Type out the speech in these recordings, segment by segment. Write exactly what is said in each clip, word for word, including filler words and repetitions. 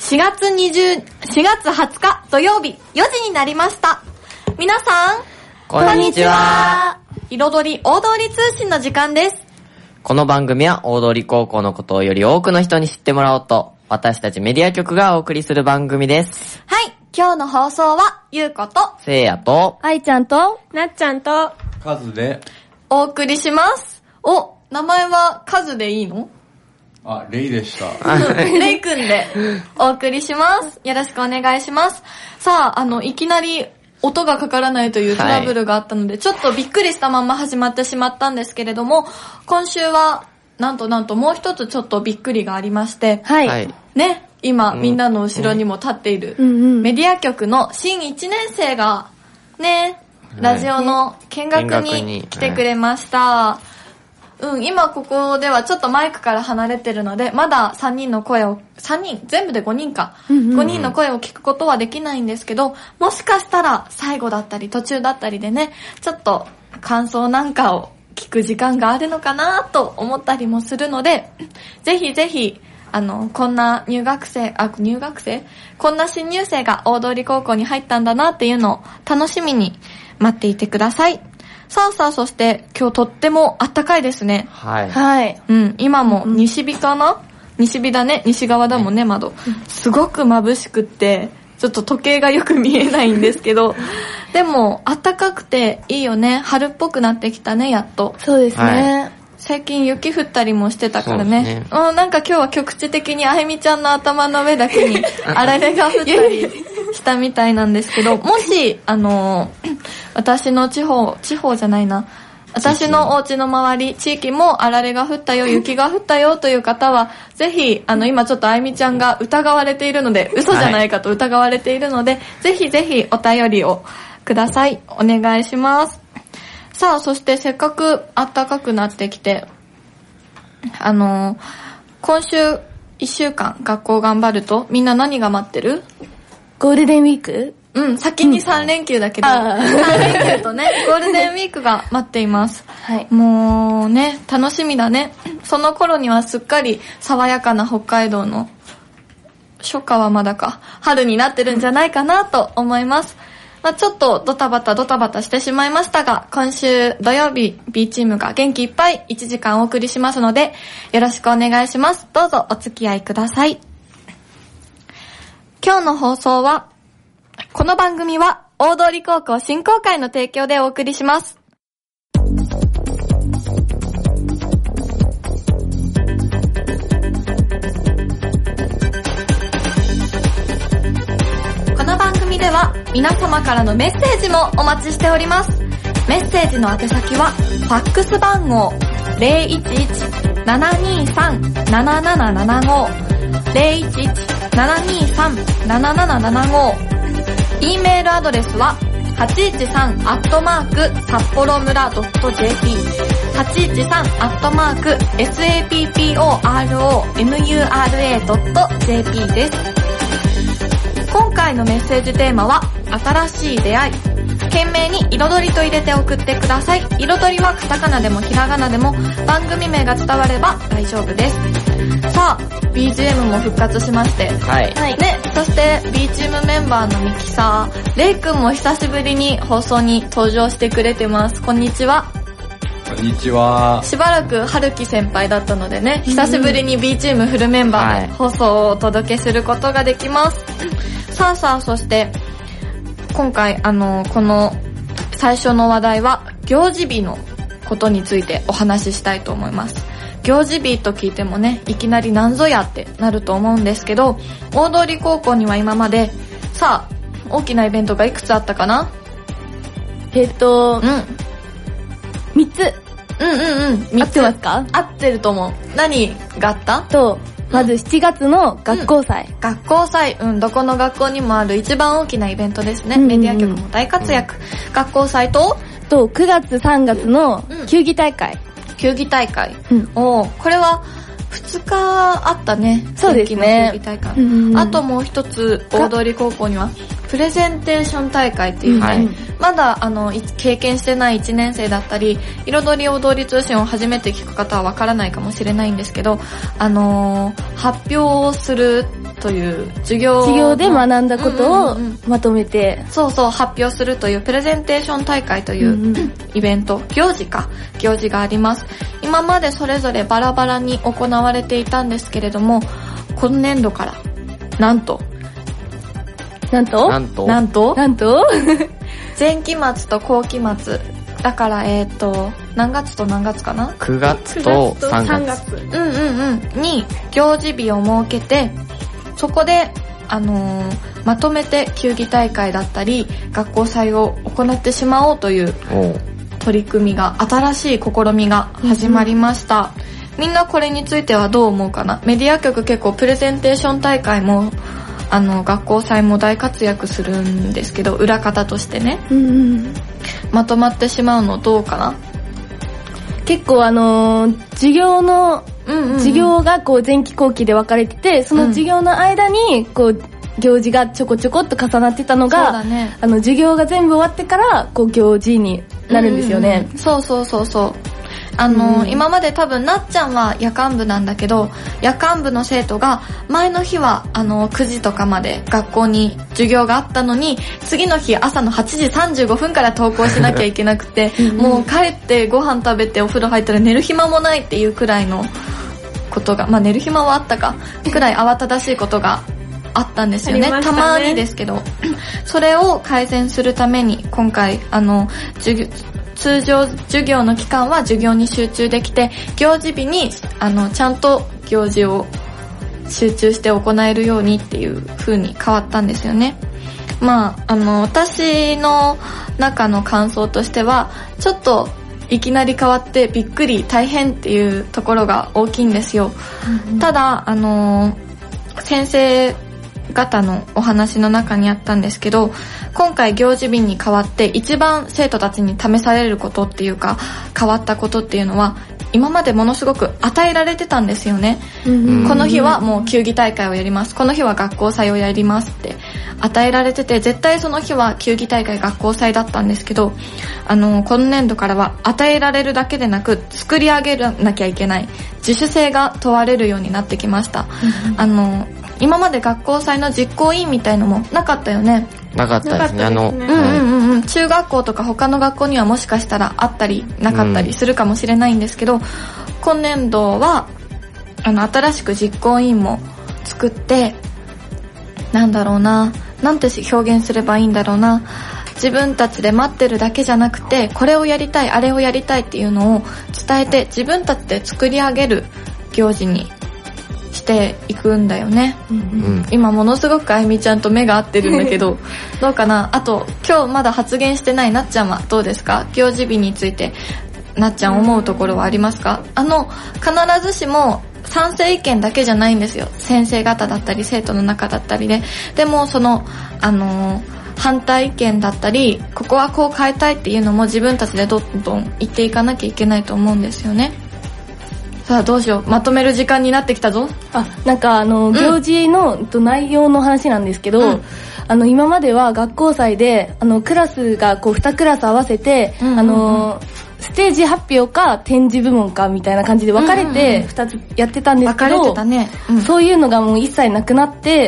しがつにじゅう、しがつはつか土曜日よじになりました。皆さん、 こんにちは。 彩り大通り通信の時間です。 この番組は大通高校のことをより多くの人に知ってもらおうと、私たちメディア局がお送りする番組です。 はい、今日の放送は、ゆうこと、 せいやと、 あいちゃんと、 なっちゃんと、 カズで、 お送りします。お、名前はカズでいいの？ あ、レイでした。 レイくんでお送りします。よろしくお願いします。さあ、あの、いきなり音がかからないというトラブルがあったので、はい、ちょっとびっくりしたまま始まってしまったんですけれども、今週は、なんとなんともう一つちょっとびっくりがありまして、 はい。 ね、今、うん、みんなの後ろにも立っている、メディア局の新いちねん生が、ね、ラジオの見学に来てくれました。はい、うん、今ここではちょっとマイクから離れてるので、まださんにんの声を、さんにん、全部でごにんか、うんうんうん、ごにんの声を聞くことはできないんですけど、もしかしたら最後だったり途中だったりでね、ちょっと感想なんかを聞く時間があるのかなと思ったりもするので、ぜひぜひ、あの、こんな入学生、あ、入学生こんな新入生が大通高校に入ったんだなっていうのを楽しみに待っていてください。さあさあ、そして今日とってもあったかいですね。 はい。 はい。 うん、今も西日かな、うん、西日だね。西側だもんね、窓。すごく眩しくって、ちょっと時計がよく見えないんですけど、でも、あったかくていいよね。春っぽくなってきたね、やっと。 そうですね。はい、 最近雪降ったりもしてたからね。ね、うん、なんか今日は局地的にあゆみちゃんの頭の上だけにあられが降ったりしたみたいなんですけど、もし、あのー、私の地方、地方じゃないな。私のお家の周り、地域もあられが降ったよ、雪が降ったよという方は、ぜひ、あの、今ちょっとあゆみちゃんが疑われているので、嘘じゃないかと疑われているので、はい、ぜひぜひお便りをください。お願いします。さあ、そしてせっかく暖かくなってきて、あのー、今週一週間学校頑張ると、みんな何が待ってる？ ゴールデンウィーク？ うん、先にさん連休だけど、うん、さん連休とね、ゴールデンウィークが待っています。はい。もうね、楽しみだね。その頃にはすっかり爽やかな北海道の、初夏はまだか、春になってるんじゃないかなと思います。まあ、ちょっとドタバタドタバタしてしまいましたが、今週土曜日 B チームが元気いっぱいいちじかんお送りしますので、よろしくお願いします。どうぞお付き合いください。今日の放送は、この番組は大通高校振興会の提供でお送りします。この番組では皆様からのメッセージもお待ちしております。メッセージの宛先はファックス番号 ゼロいちいち ななにさん ななななななご ゼロいちいち ななにさん ななななななご、 E メールアドレスははちいちさんアットマーク札幌村 .jp はちいちさんアットマーク サッポロムラ .jp です。今回のメッセージテーマは新しい出会い。懸命に彩りと入れて送ってください。彩りはカタカナでもひらがなでも番組名が伝われば大丈夫です。さあ ビージーエム も復活しまして、 はい、 はい、ね、そして B チームメンバーのミキサーレイくんも久しぶりに放送に登場してくれてます。こんにちは。 こんにちは。 しばらく春樹先輩だったのでね、久しぶりに B チームフルメンバーで放送をお届けすることができます。さあさあ、そして今回あのこの最初の話題は行事日のことについてお話ししたいと思います。行事日と聞いてもね、いきなりなんぞやってなると思うんですけど、大通高校には今までさあ大きなイベントがいくつあったかな？ えっと、うん、みっつ。 うんうんうん。 合ってますか？ 合ってると思う。何があった？ とまずしちがつの学校祭、 うん、学校祭、うん、どこの学校にもある一番大きなイベントですね、うんうんうん、メディア局も大活躍、うん、学校祭ととくがつさんがつの球技大会、 うん、球技大会、うん、おこれはふつかあったね。 そうですね。 球技大会、うんうん、あともう一つ大通高校にはプレゼンテーション大会っていうね、はい、まだあの経験してないいちねん生だったり、彩り踊り通信を初めて聞く方はわからないかもしれないんですけど、あのー、発表をするという授業授業で学んだことをまとめて、うんうんうん、 そうそう発表するというプレゼンテーション大会という、うんうん、イベント行事か行事があります。今までそれぞれバラバラに行われていたんですけれども、今年度からなんとなんとなんとなんとなんと前期末と後期末だからえっ、ー、と何月と何月かな、 くがつとさんがつ、 うんうんうんに行事日を設けて、そこであのー、まとめて球技大会だったり学校祭を行ってしまおうという取り組みが、新しい試みが始まりました、うん、みんなこれについてはどう思うかな。メディア局結構プレゼンテーション大会もあの学校祭も大活躍するんですけど、裏方としてね、うんうん、まとまってしまうのどうかな。 結構あのー、授業の、うんうんうん、授業がこう前期後期で分かれてて、その授業の間にこう行事がちょこちょこっと重なってたのが、そうだね、あの授業が全部終わってからこう行事になるんですよね、 うんうん、そうそうそうそう。あの、うん、今まで多分なっちゃんは夜間部なんだけど、夜間部の生徒が前の日はあのくじとかまで学校に授業があったのに、次の日朝のはちじさんじゅうごふんから登校しなきゃいけなくてもう帰ってご飯食べてお風呂入ったら寝る暇もないっていうくらいのことが、まあ寝る暇はあったかくらい慌ただしいことがあったんですよ ね, ねたまにですけどそれを改善するために今回あの授業通常授業の期間は授業に集中できて、行事日にあのちゃんと行事を集中して行えるようにっていう風に変わったんですよね。まああの私の中の感想としては、ちょっといきなり変わってびっくり大変っていうところが大きいんですよ、うんうん、ただあの先生方のお話の中にあったんですけど、今回行事日に変わって一番生徒たちに試されることっていうか変わったことっていうのは、今までものすごく与えられてたんですよね、うんうん、この日はもう球技大会をやります、この日は学校祭をやりますって与えられてて、絶対その日は球技大会学校祭だったんですけど、あの今年度からは与えられるだけでなく作り上げなきゃいけない自主性が問われるようになってきました、うんうん、あの今まで学校祭の実行委員みたいのもなかったよね。 なかったですね。あの、うんうんうん、中学校とか他の学校にはもしかしたらあったりなかったりするかもしれないんですけど、うん、今年度はあの新しく実行委員も作って、なんだろうな、なんて表現すればいいんだろうな、自分たちで待ってるだけじゃなくて、これをやりたいあれをやりたいっていうのを伝えて自分たちで作り上げる行事にしていくんだよね、うんうん、今ものすごくあゆみちゃんと目が合ってるんだけどどうかな。あと今日まだ発言してないなっちゃんはどうですか。行事日についてなっちゃん思うところはありますか。あの必ずしも賛成意見だけじゃないんですよ、先生方だったり生徒の中だったりで。でもそのあのー、反対意見だったりここはこう変えたいっていうのも自分たちでどんどん言っていかなきゃいけないと思うんですよね。さあどうしよう、まとめる時間になってきたぞ。 あ、なんかあの、うん、行事の内容の話なんですけど、うん、あの今までは学校祭であのクラスがこうにクラス合わせて、うんうんうん、あのステージ発表か展示部門かみたいな感じで分かれてふたつやってたんですけど、 分かれてたね、うん、 そういうのがもう一切なくなって、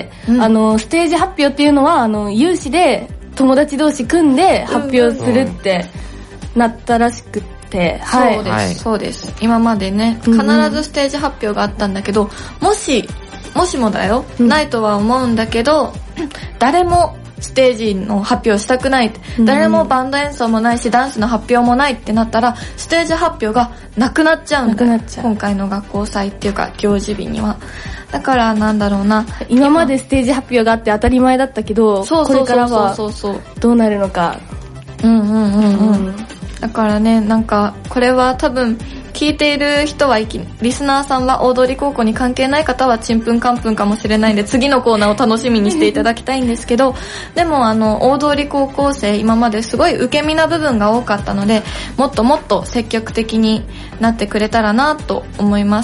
うん、あのステージ発表っていうのはあの有志で友達同士組んで発表するってなったらしくて、はい、 そうです、はい、そうです。今までね必ずステージ発表があったんだけど、うん、もしもしもだよ、うん、ないとは思うんだけど誰もステージの発表したくないって、うん、誰もバンド演奏もないしダンスの発表もないってなったらステージ発表がなくなっちゃうんだよ、今回の学校祭っていうか行事日には。だからなんだろうな、 今までステージ発表があって当たり前だったけど、そうそうそうそう、これからはどうなるのか。 うんうんうんうん、うん、だからね、なんかこれは多分聞いている人は、リスナーさんは大通高校に関係ない方はちんぷんかんぷんかもしれないんで次のコーナーを楽しみにしていただきたいんですけどでもあの大通高校生今まですごい受け身な部分が多かったので、もっともっと積極的になってくれたらなと思います。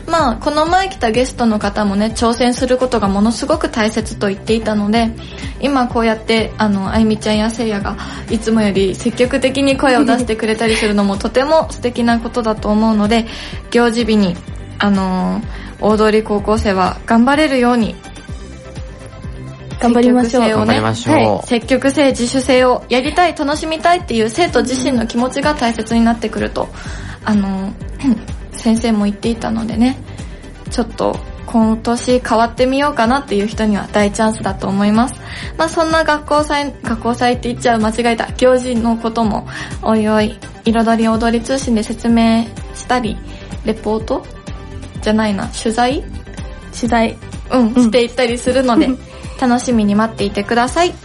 まあこの前来たゲストの方もね、挑戦することがものすごく大切と言っていたので、今こうやってあのあゆみちゃんやせいやがいつもより積極的に声を出してくれたりするのもとても素敵なことだと思うので、行事日にあのー、大通高校生は頑張れるように頑張りましょう。 頑張りましょう。 はい、積極性、自主性をやりたい、楽しみたいっていう生徒自身の気持ちが大切になってくると、あの先生も言っていたのでね、ちょっと今年変わってみようかなっていう人には大チャンスだと思います。まあそんな学校祭、学校祭って言っちゃう、間違えた、行事のこともおいおい彩り踊り通信で説明したり、レポートじゃないな、取材取材うん、うん、していったりするので楽しみに待っていてください。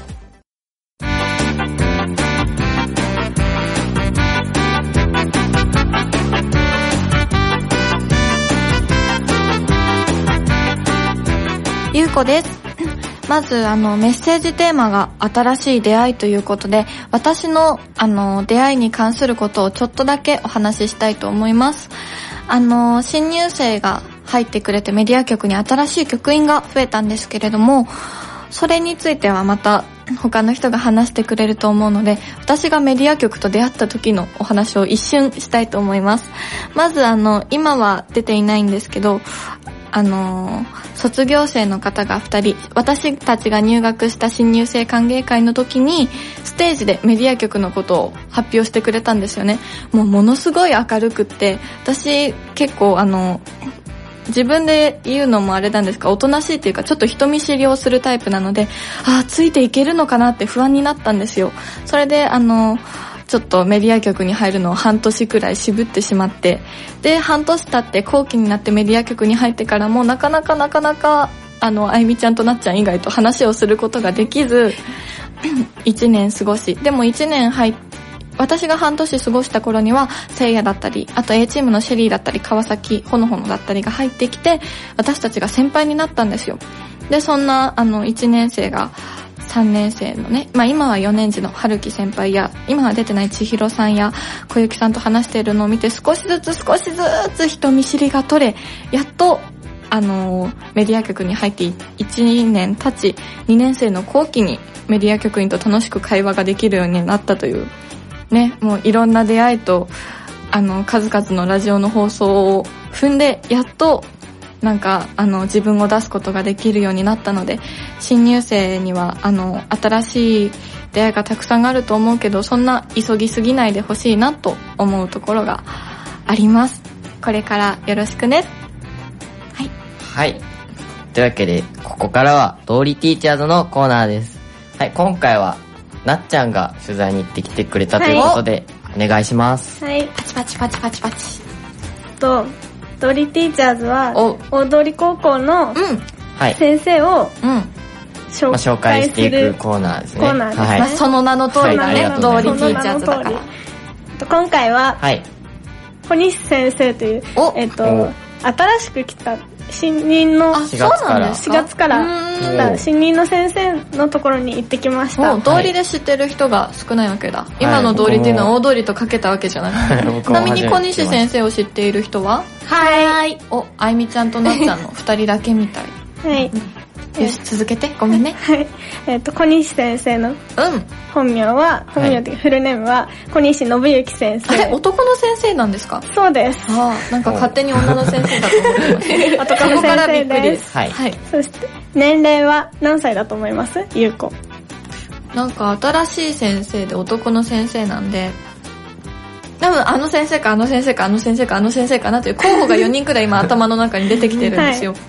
ゆうこです。まずあのメッセージテーマが新しい出会いということで、私のあの出会いに関することをちょっとだけお話ししたいと思います。あの新入生が入ってくれてメディア局に新しい局員が増えたんですけれども、それについてはまた他の人が話してくれると思うので、私がメディア局と出会った時のお話を一瞬したいと思います。まずあの今は出ていないんですけど、あの卒業生の方がふたり、私たちが入学した新入生歓迎会の時にステージでメディア局のことを発表してくれたんですよね。もうものすごい明るくって、私結構あの自分で言うのもあれなんですが、おとなしいっていうかちょっと人見知りをするタイプなので、あーついていけるのかなって不安になったんですよ。それであのちょっとメディア局に入るのを半年くらい渋ってしまって、で半年経って後期になってメディア局に入ってからもなかなかなかなかあのあゆみちゃんとなっちゃん以外と話をすることができずいちねん過ごし、でもいちねん入って私が半年過ごした頃にはせいやだったり、あと A チームのシェリーだったり川崎ほのほのだったりが入ってきて、私たちが先輩になったんですよ。でそんなあのいちねん生がさんねん生のね、まあ今はよねん次の春樹先輩や今は出てない千尋さんや小雪さんと話しているのを見て、少しずつ少しずつ人見知りが取れ、やっとあのメディア局に入っていちねん経ち、にねん生の後期にメディア局員と楽しく会話ができるようになったというね、もういろんな出会いとあの数々のラジオの放送を踏んで、やっとなんかあの自分を出すことができるようになったので、新入生にはあの新しい出会いがたくさんあると思うけど、そんな急ぎすぎないでほしいなと思うところがあります。これからよろしくね。はい。 はい。というわけでここからは通りティーチャーズのコーナーです。はい、今回はなっちゃんが取材に行ってきてくれたということで、はい、お願いします。 はい。 パチパチパチパチパチ。 と、ドリティーチャーズは、大通高校の先生を、うん、紹介する、まあ、 紹介していくコーナーですね。 コーナーですね。 はい、まあ、その名の通りだね、はい、ドリティーチャーズだから。 今回は、 はい、 小西先生という、えっと、新しく来た新任のしがつからしがつから来た新任の先生のところに行ってきました。 通りで知ってる人が少ないわけだ。はい、今の通りっていうのは大通りとかけたわけじゃなくて。ちなみに小西先生を知っている人は？ はい。 お、あゆみちゃんとなっちゃんの二人だけみたい。 はい。 よし、続けて。ごめんね。 はい。えっと、小西先生の本名は、うん、本名というかフルネームは、小西信之先生。 あれ、男の先生なんですか？ そうです。 ああ、なんか勝手に女の先生だと思ってました。 男の先生です。 はい。はい。 そして、年齢は何歳だと思います？ゆうこ。 なんか新しい先生で男の先生なんで、多分あの先生かあの先生かあの先生かあの先生かなという候補がよにんくらい今頭の中に出てきてるんですよ。はい、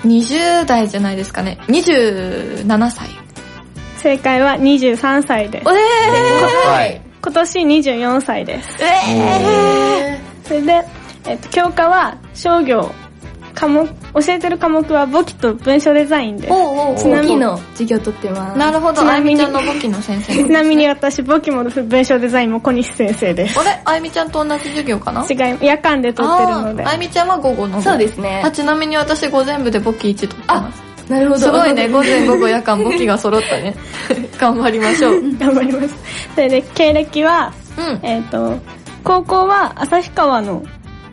にじゅう代じゃないですかね。にじゅうななさい。 正解はにじゅうさんさいです。 えー、 今年にじゅうよんさいです。 えー、それで、えっと、教科は商業。科目、教えてる科目は簿記と文書デザインです。 おうおう、ちなみにの授業取ってます。 なるほど、あゆみちゃんの簿記の先生、ね。 ちなみに私、簿記も文書デザインも小西先生です。 あれ、あゆみちゃんと同じ授業かな？ 違い、夜間で取ってるので。 あゆみちゃんは午後の。 そうですね。 あ、ちなみに私午前部で簿記いち取ってます。 なるほど。 すごいね、午前午後夜間簿記が揃ったね。頑張りましょう。 頑張ります。それで、経歴は、うん、えっと、高校は旭川の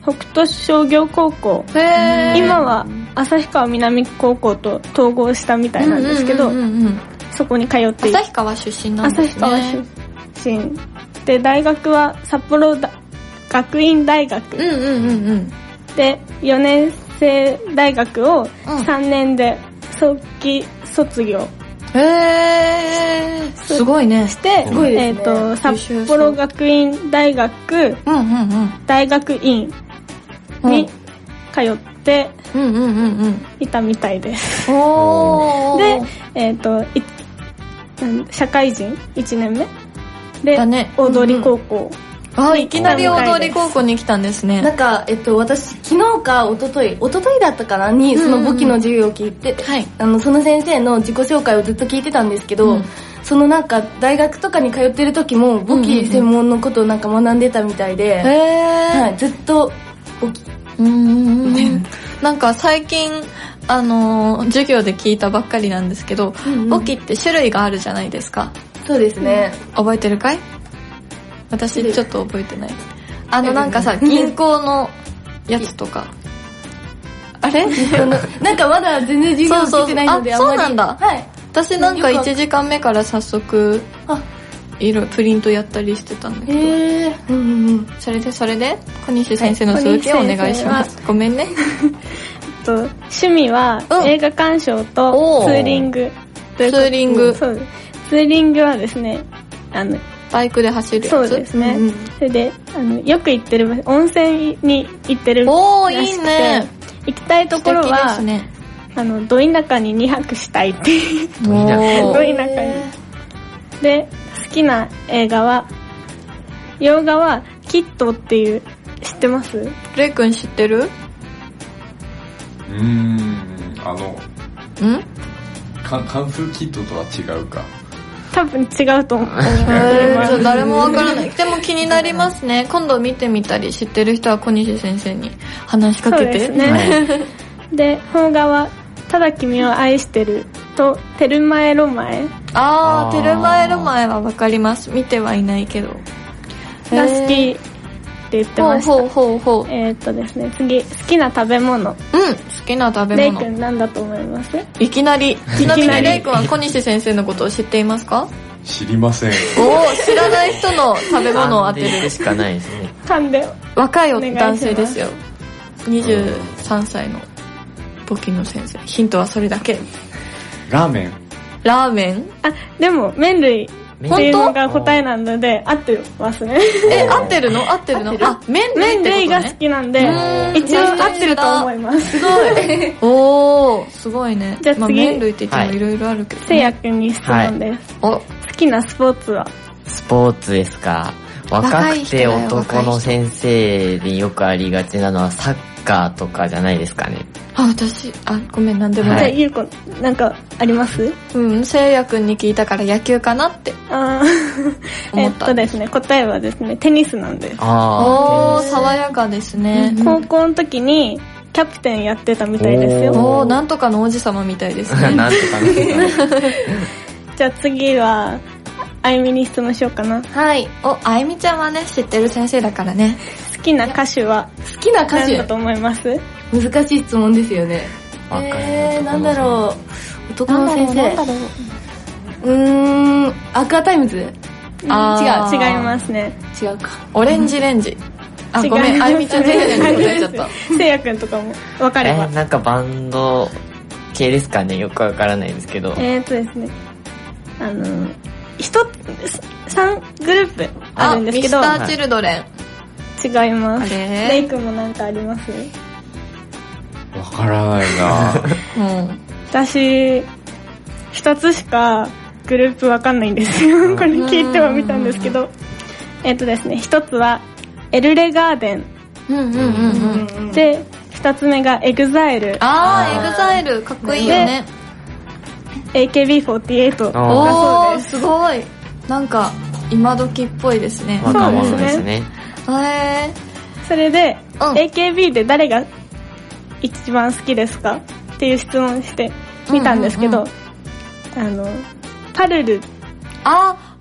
北斗商業高校。今は旭川南高校と統合したみたいなんですけど、そこに通っている。 旭川出身なんですね。 旭川出身。で、大学は札幌学院大学。 うんうんうんうん。 で、よねん生大学をさんねんで早期卒業。 へー、すごいね。 して、すごいですね。えっと、札幌学院大学、うんうんうん、大学院に通っていたみたいです。うん、おー。で、えっと、社会人いちねんめで、だね、大通高校。 あ、いきなり大通高校に来たんですね。 なんか、えっと、私、昨日か一昨日、一昨日だったかなに、その簿記の授業を聞いて、はい、あの、その先生の自己紹介をずっと聞いてたんですけど、うん、そのなんか、大学とかに通ってる時も、簿記専門のことをなんか学んでたみたいで、うんうんうん、はい、ずっと、簿記。 うーんなんか最近、あのー、授業で聞いたばっかりなんですけど、うんうん、簿記って種類があるじゃないですか。 そうですね。 うん、覚えてるかい？私ちょっと覚えてない。あのなんかさ、銀行のやつとか。あれなんかまだ全然授業聞いてないので、 そうそう、あ、そうなんだ。はい。私なんかいちじかんめから早速、いろいろプリントやったりしてたんだけど。へー。うんうんうん。それでそれで小西先生の続きをお願いします。ごめんね。 と趣味は映画鑑賞とツーリング。 ツーリング。 そうです。ツーリングはですね、あの、 バイクで走るやつ。 そうですね。うんうん、それで、あの、よく行ってる場所、温泉に行ってるおー、いいね。 行きたいところは、ね、あの、ど田舎ににはくしたいっていう。ど田舎に。で、好きな映画は、洋画は、キッドっていう、知ってます？ レイ君知ってる？ うーん、あの、 ん？ カンフーキッドとは違うか。 多分違うと思う。 誰もわからない。でも気になりますね。今度見てみたり、知ってる人は小西先生に話しかけて。 そうですね。で、邦画は、ただ君を愛してると、テルマエロマエ。 あー、テルマエロマエはわかります。見てはいないけど。 が好きって言ってました。 ほうほうほうほう。 えーっとですね、次、好きな食べ物。 うん、好きな食べ物。 レイ君何だと思います？ いきなり。ちなみにレイ君は小西先生のことを知っていますか？ 知りません。おー、知らない人の食べ物を当てる。 しかないですね。 噛んで。 若い男性ですよ。にじゅうさんさいの簿記の先生。ヒントはそれだけ。 ラーメン。 ラーメン？ あ、でも麺類。っていうのが答えなので、合ってますね。 え、合ってるの？合ってるの？あ、麺類ってことね。 麺類が好きなんで、一応合ってると思います。 すごい。おー、すごいね。 じゃあ次。まあ、 麺類って言ってもいろいろあるけど、ね。 せいやくんに質問です。はい、お、好きなスポーツは？ スポーツですか。若くて男の先生によくありがちなのはサッカーとかじゃないですかね。 あ、私、あ、ごめん、なんでもない。 じゃあ、ゆうこ、なんか、あります？ うん、せいやくんに聞いたから野球かなって。あー。えっとですね、答えはですね、テニスなんです。 あー。おー、爽やかですね。 高校の時に、キャプテンやってたみたいですよ。 おー、なんとかの王子様みたいですね。 なんとかの。 じゃあ次は、あゆみに質問しようかな。 はい。お、あゆみちゃんはね、知ってる先生だからね。 好きな歌手は？ 好きな歌手何だと思います？ 難しい質問ですよね。えー、なんだろう。男の先生。なんだろう。うーん、アクアタイムズ？ あー、違う、違いますね。 違うか。 オレンジレンジ。あ、ごめん、あゆみちゃん全然答えちゃった。 せいやくんとかも分かれば。 えー、なんかバンド系ですかね。よくわからないですけど。 えーとですね。あの、一つ、三グループあるんですけど。 ミスターチルドレン。 違います。レイ君もなんかあります？ わからないなうん。私、一つしかグループわかんないんですよ。これ聞いてはみたんですけど。えっとですね、一つは、エルレガーデン。 うんうんうんうん。 で、二つ目がエグザイル。 あー、エグザイル、かっこいいよね。 エーケービーフォーティーエイト だそうです。 おー、すごい。なんか、今時っぽいですね。 若者ですね。 へー。それで、うん、エーケービー で誰が一番好きですかっていう質問してみたんですけど、うんうんうん、あの、パルル。 あー、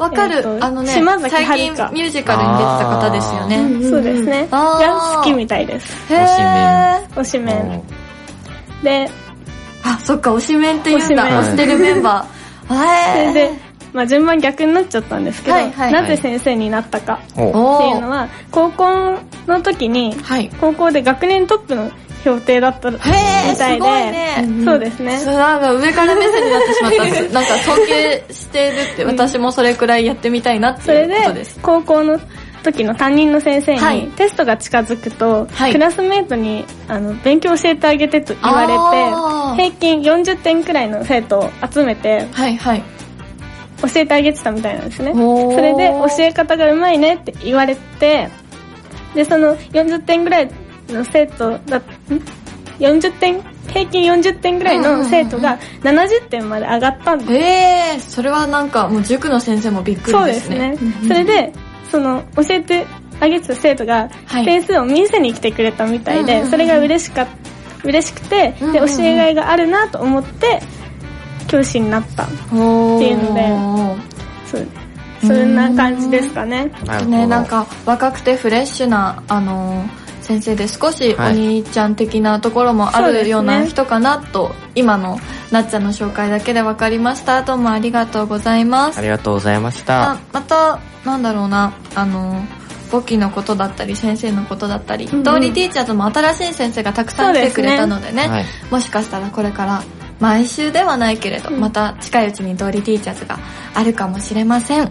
わかる、えー、あのね、 島崎最近ミュージカルに出てた方ですよね。 うんうんうん、そうですね。が好きみたいです。 へー。 推しメン。で、 あ、そっか、推しメンって言うんだ。推してるメンバー。 へー。それで、まあ順番逆になっちゃったんですけど、はいはい、なぜ先生になったかっていうのは、高校の時に、はい、高校で学年トップの評定だったみたいで、すごいね、そうですね。 それなんか上から目線になってしまったんです。なんか尊敬してるって、私もそれくらいやってみたいなっていうことです。 それで、高校の時の担任の先生に、はい、テストが近づくと、はい、クラスメートにあの勉強教えてあげてと言われて、平均よんじゅってんくらいの生徒を集めて、はいはい、教えてあげてたみたいなんですね。それで教え方がうまいねって言われて、でそのよんじゅってんぐらいの生徒だんよんじゅってん平均よんじゅってんぐらいの生徒がななじゅってんまで上がったんです。 へー、それはなんかもう塾の先生もびっくりですね。 そうですね。それでその教えてあげてた生徒が点数を見せに来てくれたみたいで、はい、それが嬉しか嬉しくて、で教えがいがあるなと思って教師になったっていうので、そうそんな感じですかね。 ね、なんか若くてフレッシュなあのー、先生で少しお兄ちゃん的なところもあるような人かなと、ね、今のなっちゃんの紹介だけで分かりました。どうもありがとうございます。 ありがとうございました。 またなんだろうな、あの簿記のことだったり先生のことだったり、うんうん、通りティーチャーズも新しい先生がたくさん来てくれたのでね、でね、はい、もしかしたらこれから毎週ではないけれど、うん、また近いうちに通りティーチャーズがあるかもしれません。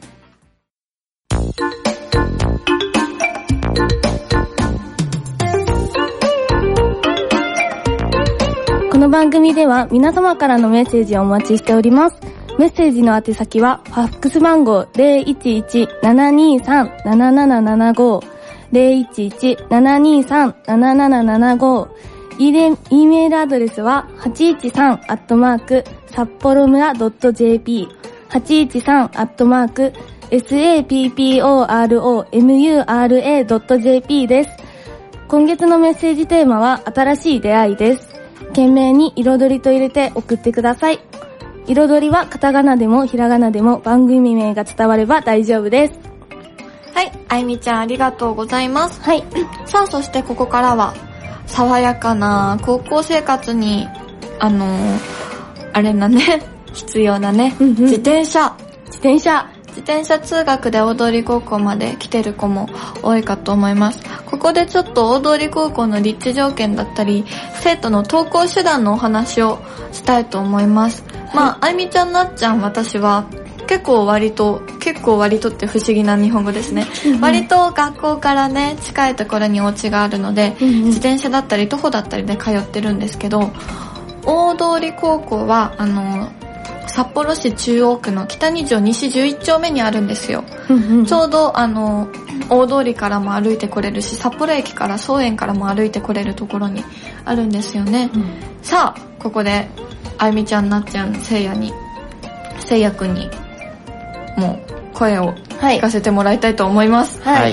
この番組では皆様からのメッセージをお待ちしております。メッセージの宛先はファックス番号 ゼロいちいち ななにさん なななななご ゼロいちいち ななにさん なななななご、 E メールアドレスははちいちさん アットマーク札幌村 .jp はちいちさん アットマーク サポロムラ .jp です。今月のメッセージテーマは新しい出会いです。懸命に彩りと入れて送ってください。彩りはカタカナでもひらがなでも番組名が伝われば大丈夫です。 はい、あゆみちゃんありがとうございます。 はい。 さあ、そしてここからは爽やかな高校生活にあのー、あれなね必要なね、うんうん、自転車自転車自転車通学で大通高校まで来てる子も多いかと思います。ここでちょっと大通高校の立地条件だったり生徒の登校手段のお話をしたいと思います。まあ、あゆみちゃんなっちゃん私は結構割と結構割とって不思議な日本語ですね、うんうん、割と学校からね近いところにお家があるので、うんうん、自転車だったり徒歩だったりで通ってるんですけど、大通高校はあの札幌市中央区の北に条西じゅういっ丁目にあるんですよ、うんうん、ちょうどあの大通りからも歩いてこれるし札幌駅から草園からも歩いてこれるところにあるんですよね、うん、さあここであゆみちゃんなっちゃんせいやにせいやくんにもう声を聞かせてもらいたいと思います。 はい。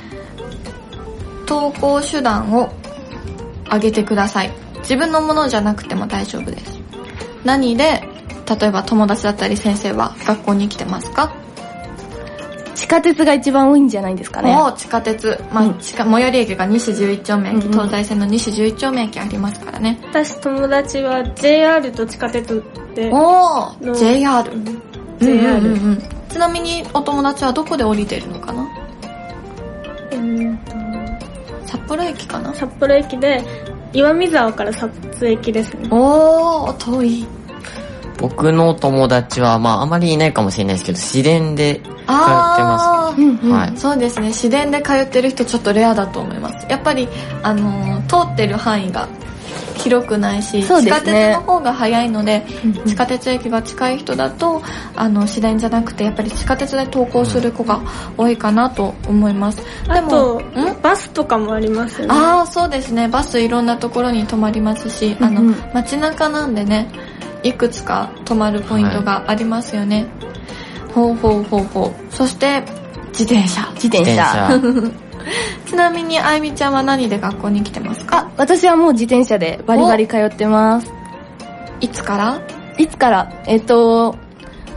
登校手段を挙げてください。自分のものじゃなくても大丈夫です。何で例えば友達だったり先生は学校に来てますか？ 地下鉄が一番多いんじゃないですかね。 お地下鉄、まあ、うん、最寄り駅が西じゅういっ丁目駅、うんうん、東西線の西じゅういっ丁目駅ありますからね。 私友達は ジェイアール と地下鉄で。 おー ジェイアール、うん、ジェイアール、うんうんうん、ちなみにお友達はどこで降りてるのかな？ うん札幌駅かな？ 札幌駅で岩見沢から札幌駅ですね。 おー遠い。 僕の友達はまああまりいないかもしれないですけど市電で通ってます、ね、 うんうん、はい、そうですね、市電で通ってる人ちょっとレアだと思います。やっぱりあのー、通ってる範囲が広くないし、ね、地下鉄の方が早いので、うんうん、地下鉄駅が近い人だとあの市電じゃなくてやっぱり地下鉄で登校する子が多いかなと思います。 でもあとバスとかもありますよね。 ああそうですね、バスいろんなところに止まりますし、あの、うんうん、街中なんでねいくつか止まるポイントがありますよね、はい、ほうほうほうほう。そして自転車自転車ちなみにあゆみちゃんは何で学校に来てますか？ あ、私はもう自転車でバリバリ通ってます。 いつから？ いつからえっと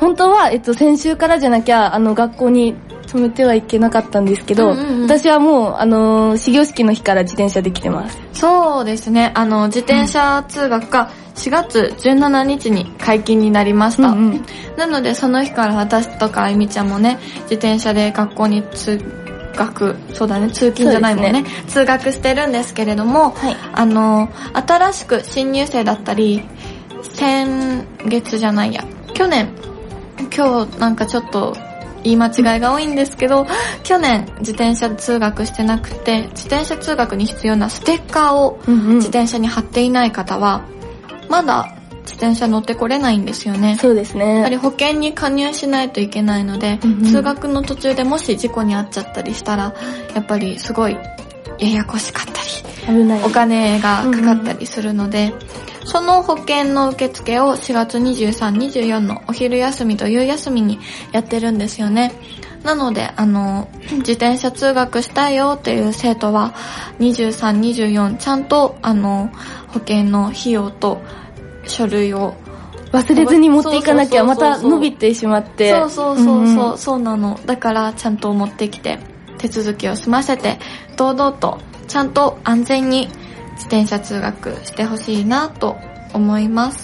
本当は、えっと、先週からじゃなきゃ、あの、学校に止めてはいけなかったんですけど、うんうんうん、私はもう、あの、始業式の日から自転車で来てます。 そうですね。あの、自転車通学がしがつじゅうしちにちに解禁になりました。うんうん、なので、その日から私とかあゆみちゃんもね、自転車で学校に通学、そうだね、通勤じゃないもんね、ね通学してるんですけれども、はい、あの、新しく新入生だったり、先月じゃないや、去年、今日なんかちょっと言い間違いが多いんですけど、去年自転車通学してなくて、自転車通学に必要なステッカーを自転車に貼っていない方は、まだ自転車乗ってこれないんですよね。 そうですね。 やっぱり保険に加入しないといけないので、うんうん、通学の途中でもし事故に遭っちゃったりしたら、やっぱりすごいややこしかったり、危ないお金がかかったりするので、うん、その保険の受付をしがつにじゅうさん、にじゅうよっかのお昼休みと夕休みにやってるんですよね。なので、あの、自転車通学したいよっていう生徒は、にじゅうさん、にじゅうよっかちゃんと、あの、保険の費用と書類を忘れずに持っていかなきゃまた伸びてしまって。 そうそうそうそう、うんうん、そうなの。だからちゃんと持ってきて、手続きを済ませて、堂々と、ちゃんと安全に自転車通学してほしいなと思います。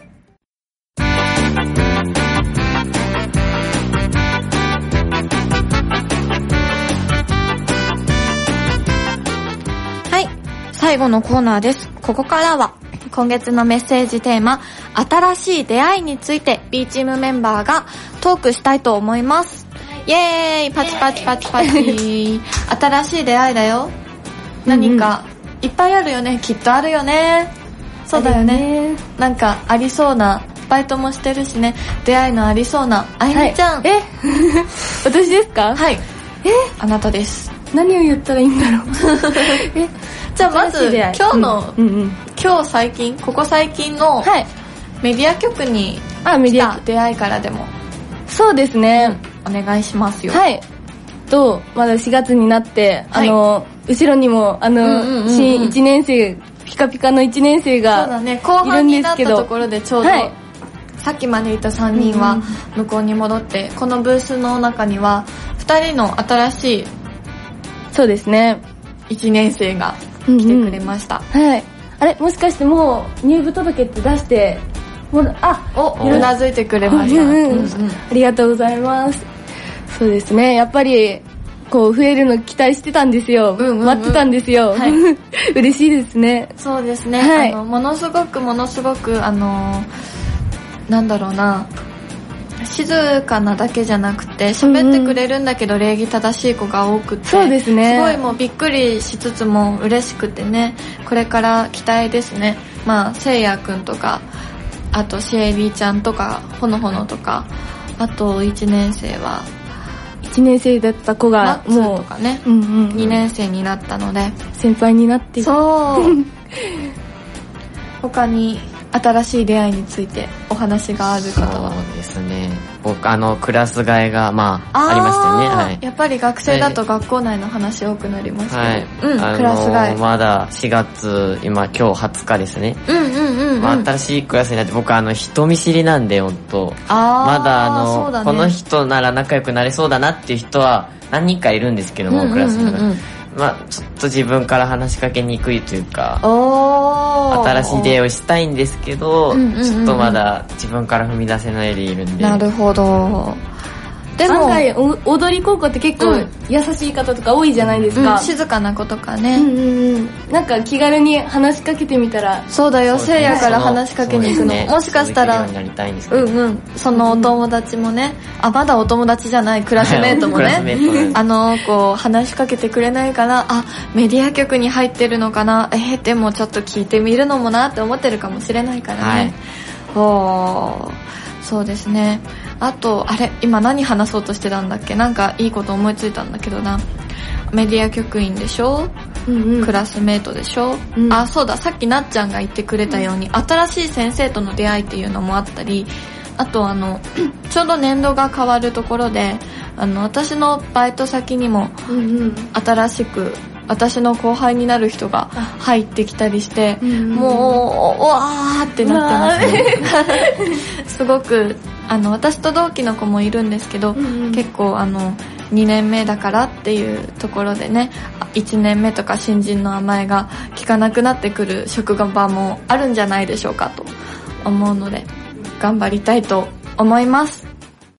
はい、最後のコーナーです。ここからは今月のメッセージテーマ、新しい出会いについて B チームメンバーがトークしたいと思います。イエーイ、パチパチパチパチ新しい出会いだよ。何かいっぱいあるよね。きっとあるよね。そうだよね。なんかありそうな、バイトもしてるしね、出会いのありそうなあゆみちゃん、 はい、え私ですか？ はい。 えあなたです。 何を言ったらいいんだろうえじゃあまず今日の、うんうんうん、今日最近ここ最近のメディア局に来た出会いからでも。 そうですね、 うん、お願いしますよ。 はい。とまだしがつになって、はい、あの後ろにもあの、うんうんうんうん、新いちねん生、ピカピカのいちねん生がいるんですけど、そうだね、後半になったところでちょうど、はい、さっきまでいたさんにんは向こうに戻って、うんうん、このブースの中にはふたりの新しい、そうですね、 いちねん生が来てくれました。 うんうん、はい。あれ、もしかしてもう入部届って出してもう、あ、 お、うなずいてくれました。うんうんうん、 ありがとうございます。そうですね、やっぱりこう増えるの期待してたんですよ、うんうんうん、待ってたんですよ、はい、嬉しいですね。 そうですね、はい、あのものすごくものすごくあのなんだろうな、静かなだけじゃなくて喋ってくれるんだけど礼儀正しい子が多くて、 そうですね、 すごいもうびっくりしつつも嬉しくてね、これから期待ですね。まあせいやくんとか、あとシエリちゃんとかほのほのとか、あといちねん生はいちねん生だった子がもうとかね、うんうんうん、にねん生になったので先輩になってそう他に新しい出会いについてお話がある方は。 そうですね、僕あのクラス替えがまあありましたよね、はい、 やっぱり学生だと学校内の話多くなりますけど、はい、うん、 クラス替えまだしがつ、今今日はつかですね、 うんうんうん、うん、 まあ、新しいクラスになって、僕あの人見知りなんで、本当まだあの、ね、この人なら仲良くなれそうだなっていう人は何人かいるんですけども、うんうんうんうん、クラスの中で、まあ、ちょっと自分から話しかけにくいというか、新しい出会いをしたいんですけど、うんうんうんうん、ちょっとまだ自分から踏み出せないでいるんで。 なるほど。 でも案外踊り高校って結構優しい方とか多いじゃないですか、 うん、静かな子とかね、 うんうんうん、なんか気軽に話しかけてみたら。 そうだよ、せいやから話しかけに行くの、ね、もしかしたら、うんうん、そのお友達もね、あ、まだお友達じゃないクラスメートもねあのこう話しかけてくれないから、あ、メディア局に入ってるのかな、えー、でもちょっと聞いてみるのもなって思ってるかもしれないからね、はい、おー、そうですね。あと、あれ、今何話そうとしてたんだっけ、なんかいいこと思いついたんだけどな。メディア局員でしょ、うんうん、クラスメートでしょ、うん、あ、そうだ、さっきなっちゃんが言ってくれたように、うん、新しい先生との出会いっていうのもあったり、あとあのちょうど年度が変わるところで、あの私のバイト先にも新しく私の後輩になる人が入ってきたりして、うんうん、もううわーってなってますねすごくあの私と同期の子もいるんですけど、うんうん、結構あのにねんめだからっていうところでね、いちねんめとか新人の甘えが効かなくなってくる職場もあるんじゃないでしょうかと思うので、頑張りたいと思います。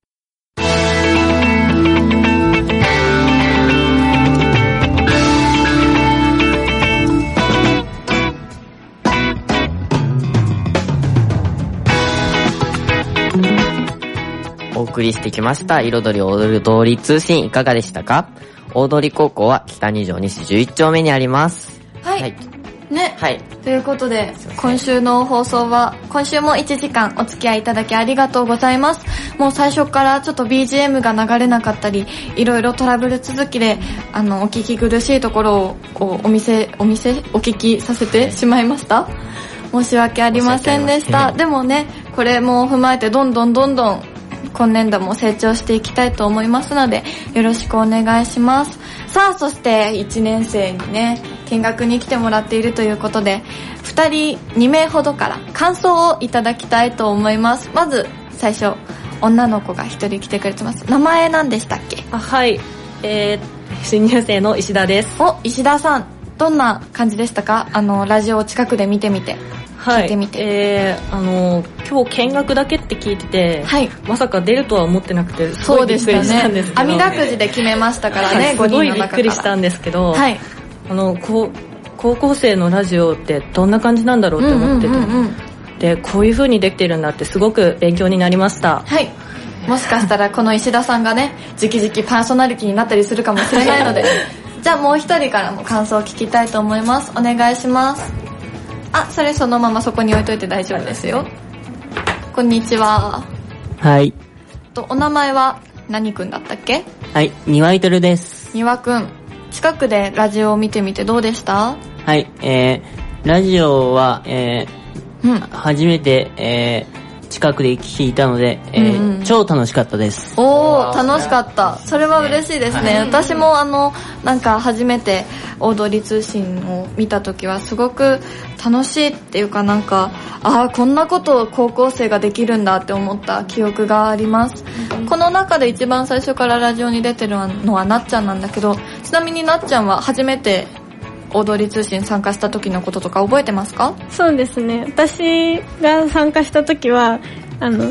お送りしてきました彩り踊り通信、いかがでしたか？大通高校は北二条西じゅういち丁目にあります。 はい、はい、ね、はい、ということで今週の放送は今週もいちじかんお付き合いいただきありがとうございます。もう最初からちょっと ビージーエム が流れなかったり、いろいろトラブル続きであのお聞き苦しいところをこうお見せお見せお聞きさせてしまいました。申し訳ありませんでした。でもね、これも踏まえてどんどんどんどん今年度も成長していきたいと思いますので、よろしくお願いします。さあ、そしていちねん生にね、見学に来てもらっているということで、ふたりにめいほどから感想をいただきたいと思います。まず最初、女の子がひとり来てくれてます。名前何でしたっけ？ あ、はい、えー、新入生の石田です。 お、石田さん、どんな感じでしたか？あのラジオを近くで見てみて。聞いてみて、 はい、えー、あの今日見学だけって聞いてて、はい、まさか出るとは思ってなくて、すごいびっくりしたんですけど、 ね、網だくじで決めましたからね、 ごにんの中から。すごいびっくりしたんですけど、はい、あのこ高校生のラジオってどんな感じなんだろうって思ってて、うんうんうんうん、でこういう風にできてるんだってすごく勉強になりました。 はい、もしかしたらこの石田さんがね、直々パーソナリティになったりするかもしれないのでじゃあもう一人からも感想を聞きたいと思います。お願いします。あ、それそのままそこに置いといて大丈夫ですよ。こんにちは。 はい。 とお名前は何くんだったっけ？ はい、にわいとるです。 にわくん、近くでラジオを見てみてどうでした？ はい、えー、ラジオは、えー、うん、初めて、えー、近くで聞いたので、えーうん、超楽しかったです。 おー、楽しかった。それは嬉しいですね。私もあのなんか初めて大通通信を見た時はすごく楽しいっていうか、なんかああこんなことを高校生ができるんだって思った記憶があります、うん、この中で一番最初からラジオに出てるのはなっちゃんなんだけど、ちなみになっちゃんは初めて大通通信参加した時のこととか覚えてますか？ そうですね、私が参加した時はあの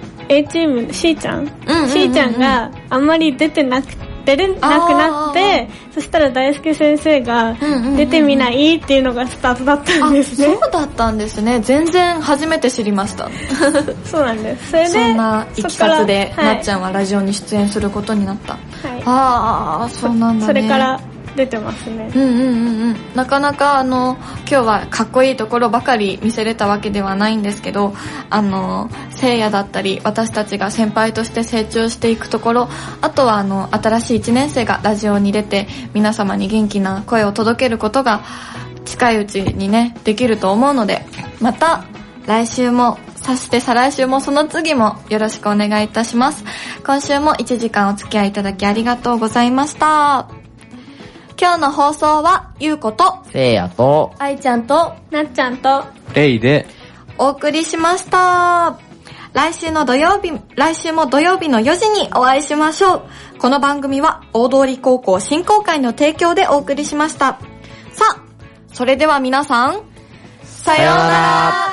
A チーム C ちゃん、うんうんうんうん、C ちゃんがあんまり出てなく出れなくなって、そしたら大輔先生が出てみないっていうのがスタートだったんですね、 うんうんうん、そうだったんですね。全然初めて知りましたそうなんです。それでそんないきさつで、はい、なっちゃんはラジオに出演することになった、はい、ああそうなんだね。 それから出てますね。 うんうんうんうん。なかなかあの今日はかっこいいところばかり見せれたわけではないんですけど、あの聖夜だったり私たちが先輩として成長していくところ、あとはあの新しいいちねん生がラジオに出て皆様に元気な声を届けることが近いうちにねできると思うので、また来週もそして再来週もその次もよろしくお願いいたします。今週もいちじかんお付き合いいただきありがとうございました。今日の放送はゆうことせいやとあいちゃんとなっちゃんとレイでお送りしました。来週の土曜日、来週も土曜日のよじにお会いしましょう。この番組は大通高校振興会の提供でお送りしました。さあ、それでは皆さん、さようなら。